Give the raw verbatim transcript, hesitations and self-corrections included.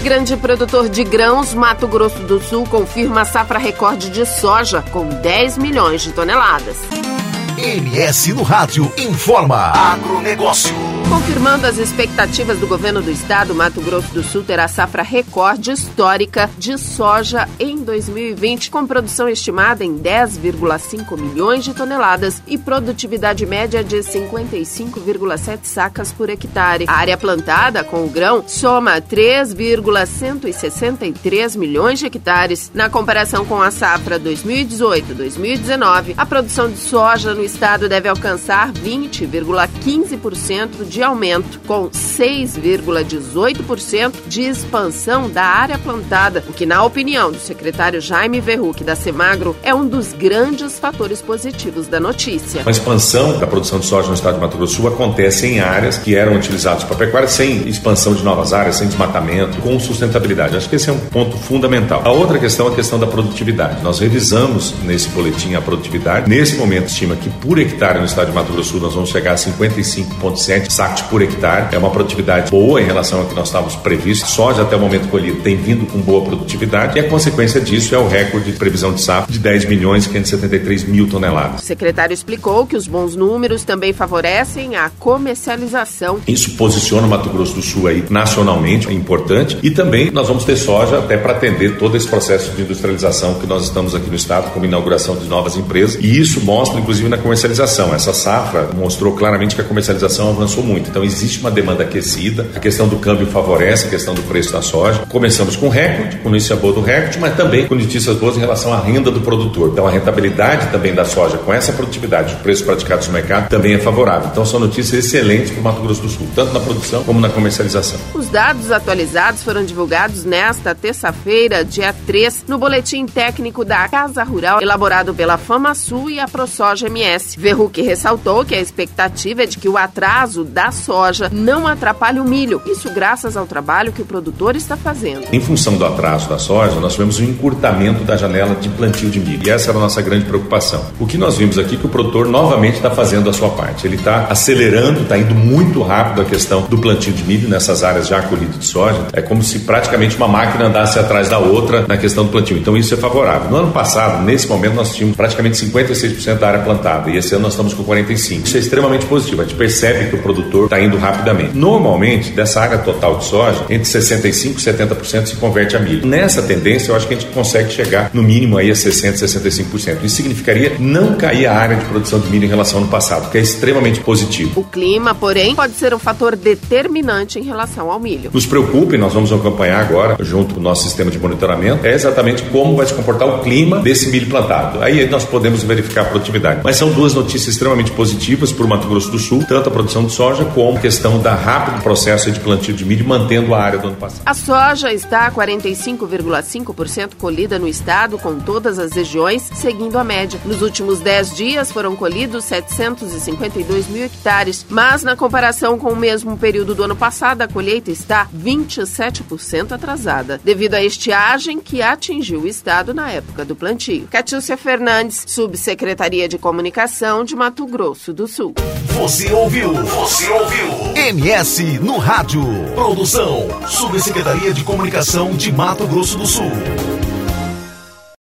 Grande produtor de grãos, Mato Grosso do Sul confirma a safra recorde de soja com dez milhões de toneladas. M S no Rádio informa Agronegócio. Confirmando as expectativas do governo do estado, Mato Grosso do Sul terá safra recorde histórica de soja em dois mil e vinte, com produção estimada em dez vírgula cinco milhões de toneladas e produtividade média de cinquenta e cinco vírgula sete sacas por hectare. A área plantada com o grão soma três vírgula cento e sessenta e três milhões de hectares. Na comparação com a safra dois mil e dezoito a dois mil e dezenove, a produção de soja no estado deve alcançar vinte vírgula quinze por cento de aumento, com seis vírgula dezoito por cento de expansão da área plantada, o que, na opinião do secretário Jaime Verruc da Semagro, é um dos grandes fatores positivos da notícia. A expansão da produção de soja no estado de Mato Grosso do Sul acontece em áreas que eram utilizadas para pecuária sem expansão de novas áreas, sem desmatamento, com sustentabilidade. Acho que esse é um ponto fundamental. A outra questão é a questão da produtividade. Nós revisamos nesse boletim a produtividade. Nesse momento, estima que por hectare no estado de Mato Grosso do Sul nós vamos chegar a cinquenta e cinco vírgula sete sacos por hectare. É uma produtividade boa em relação ao que nós estávamos previstos. Soja até o momento colhido tem vindo com boa produtividade e a consequência disso é o recorde de previsão de safra de dez milhões quinhentos e setenta e três mil toneladas. O secretário explicou que os bons números também favorecem a comercialização. Isso posiciona o Mato Grosso do Sul aí nacionalmente, é importante, e também nós vamos ter soja até para atender todo esse processo de industrialização que nós estamos aqui no estado, como inauguração de novas empresas, e isso mostra inclusive na comercialização. Essa safra mostrou claramente que a comercialização avançou muito. Então existe uma demanda aquecida, a questão do câmbio favorece a questão do preço da soja. Começamos com recorde, com notícia boa do recorde, mas também com notícias boas em relação à renda do produtor. Então a rentabilidade também da soja, com essa produtividade, os preços praticados no mercado, também é favorável. Então são notícias excelentes para o Mato Grosso do Sul, tanto na produção como na comercialização. Os dados atualizados foram divulgados nesta terça-feira, dia três, no boletim técnico da Casa Rural, elaborado pela FamaSul e a ProSoja M S. Verruc ressaltou que a expectativa é de que o atraso da soja não atrapalhe o milho. Isso graças ao trabalho que o produtor está fazendo. Em função do atraso da soja, nós tivemos um encurtamento da janela de plantio de milho. E essa era a nossa grande preocupação. O que nós vimos aqui é que o produtor novamente está fazendo a sua parte. Ele está acelerando, está indo muito rápido a questão do plantio de milho nessas áreas já colhidas de soja. É como se praticamente uma máquina andasse atrás da outra na questão do plantio. Então isso é favorável. No ano passado, nesse momento, nós tínhamos praticamente cinquenta e seis por cento da área plantada. E esse ano nós estamos com quarenta e cinco por cento. Isso é extremamente positivo. A gente percebe que o produtor está indo rapidamente. Normalmente, dessa área total de soja, entre sessenta e cinco por cento e setenta por cento se converte a milho. Nessa tendência, eu acho que a gente consegue chegar no mínimo aí a sessenta, sessenta e cinco por cento. Isso significaria não cair a área de produção de milho em relação ao ano passado, que é extremamente positivo. O clima, porém, pode ser um fator determinante em relação ao milho. Nos preocupe, nós vamos acompanhar agora, junto com o nosso sistema de monitoramento, é exatamente como vai se comportar o clima desse milho plantado. Aí nós podemos verificar a produtividade. Mas são duas notícias extremamente positivas para o Mato Grosso do Sul, tanto a produção de soja como a questão da rápido processo de plantio de milho, mantendo a área do ano passado. A soja está a quarenta e cinco vírgula cinco por cento colhida no estado, com todas as regiões seguindo a média. Nos últimos dez dias foram colhidos setecentos e cinquenta e dois mil hectares, mas na comparação com o mesmo período do ano passado, a colheita está vinte e sete por cento atrasada, devido à estiagem que atingiu o estado na época do plantio. Catiúcia Fernandes, Subsecretaria de Comunicação de Mato Grosso do Sul. Você ouviu? Você ouviu? M S no Rádio. Produção, Subsecretaria de Comunicação de Mato Grosso do Sul.